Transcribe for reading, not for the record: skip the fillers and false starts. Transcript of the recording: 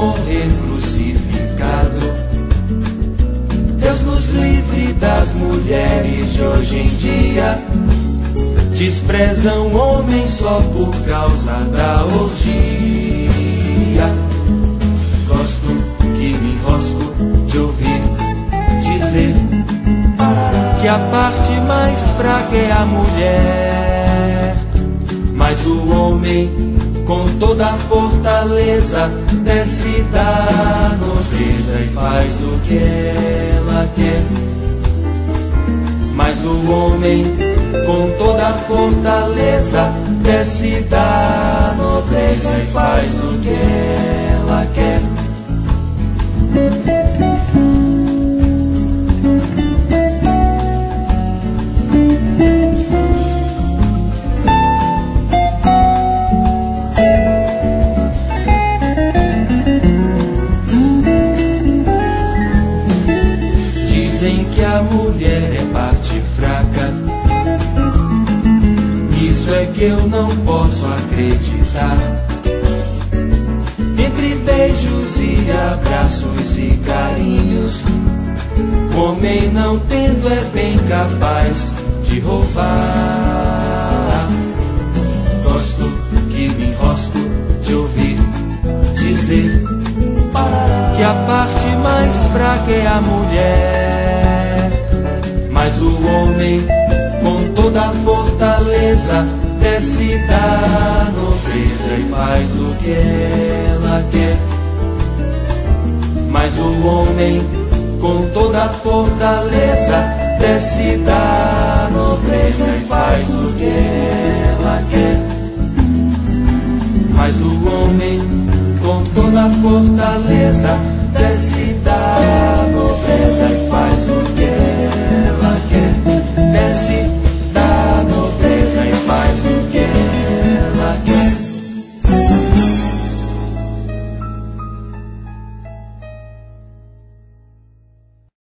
morrer crucificado. Deus nos livre das mulheres de hoje em dia, desprezam o homem só por causa da orgia. Gosto que me enrosco de ouvir dizer que a parte mais fraca é a mulher, mas o homem com toda a fortaleza desce da nobreza e faz o que ela quer. Mas o homem com toda a fortaleza desce da nobreza e faz o que ela quer. Dizem que a mulher é parte fraca, isso é que eu não posso acreditar. Entre beijos e abraços e carinhos, o homem não tendo é bem capaz de roubar. Gosto que me enrosco de ouvir dizer que a parte mais fraca é a mulher, mas o homem com toda a fortaleza desce da nobreza e faz o que ela quer. Mas o homem com toda a fortaleza desce da nobreza e faz o que ela quer. Mas o homem com toda a fortaleza desce da nobreza e faz o que